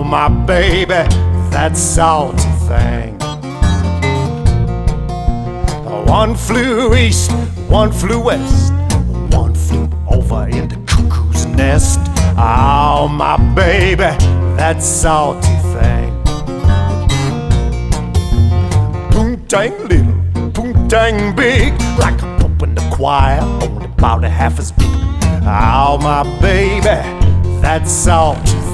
my baby, that salty thing. One flew east, one flew west, one flew over in the cuckoo's nest. Oh, my baby, that salty thing. Poontang little, poontang big, like a pope in the choir, only about a half as big. Oh, my baby, that salty